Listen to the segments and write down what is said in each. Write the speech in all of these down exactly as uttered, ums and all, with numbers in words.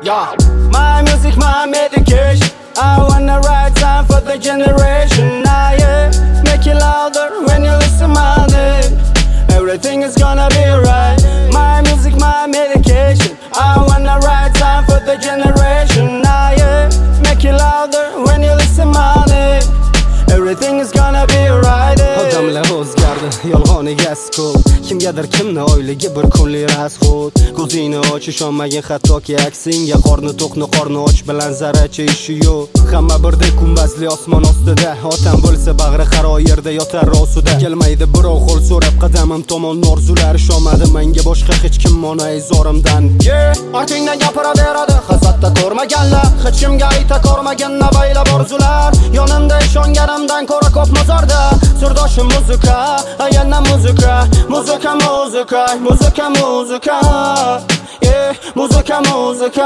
Yeah. My music, my medication. I wanna write time for the generation. I yeah. Make it louder when you listen my name. Everything is gonna be right. My music, my medication. I wanna write time for the generation. I yeah. Make it louder when you listen my name. Everything is gonna be right. Odamlar o'zgardi, yolg'oniga askol. Kimgadir kimni oyligi bir kunlik rasxod. Ko'zingni och, ishonmagin hattoki aksinga. Qorni to'qni qorni och bilan zarracha ishi yo'q. Hamma birdek kumbazli osmon ostida. Otam bo'lsa bag'ri qaro yerda yotar rosida. Kelmaydi birov qo'l so'rab qadamim tomon orzular. Ishonmadi menga boshqa hech kim ona izorimdan. Yeah, ortingdan gapiraveradi hasatda ko'rmaganlar. Hech kimga ayta ko'rmagan navaylab orzular. Yonimda ishonganimdan ko'ra ko'p mozorda. Sirdoshim muzika, yana muzika, muzika, muzika, muzika, muzika. Yeah, muzika, muzika,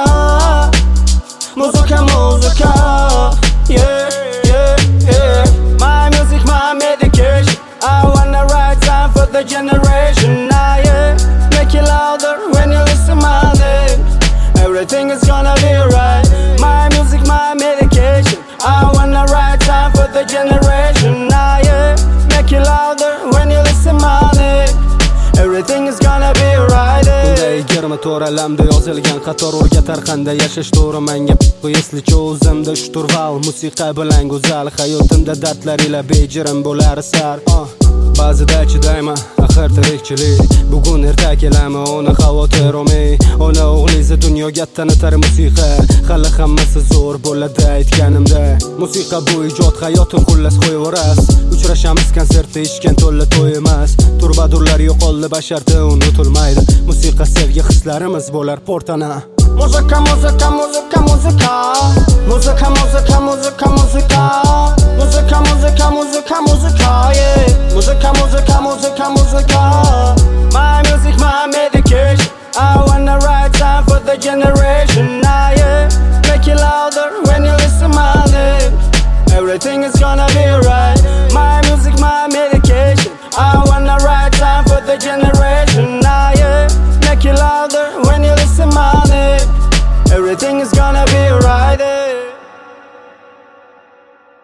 muzika, muzika. Yeah, yeah, yeah. My music, my medication. I wanna write time for the generation. I yeah, make it louder when you listen my name. Everything is gonna be right. My music, my medication. I wanna write time for the generation. I yeah, make it louder when you listen my name. Everything is gonna be right. Bunday yigirma to'rt alamda yozilgan qator o'rgatar qanday yashash to'g'ri menga. Bu eslicha o'zimda shturval musiqa bilan go'zal hayotimda dardlar ila bejirim bo'lar sar. Ba'zida chidayman, axir tirikchilik. Bugun erta kelami, ona xavotir olmay. Ona o'g'lizi dunyoga tanitar musiqa. Hali hammasi zo'r bo'ladi aytganimda. Musiqa bu ijod hayotim xullas qo'yaveras. Uchrashamiz konsertda ishgan to'lla to'y emas. Turbadurlar yo'qoldi basharda unutilmaydi. Musiqa sevgi hislarimiz bo'lar portana. Muzika, muzika, muzika, muzika. Muzika, muzika, muzika, muzika. Muzika, muzika, muzika, muzika. Yeah. Muzika, muzika, muzika, muzika. My music, my medication. I wanna write time for the generation. I yeah. Make it louder when you listen my name. Everything is gonna be right. My music, my medication. I wanna write time for the generation. I yeah. Make it louder when you listen my name. Everything is gonna be right.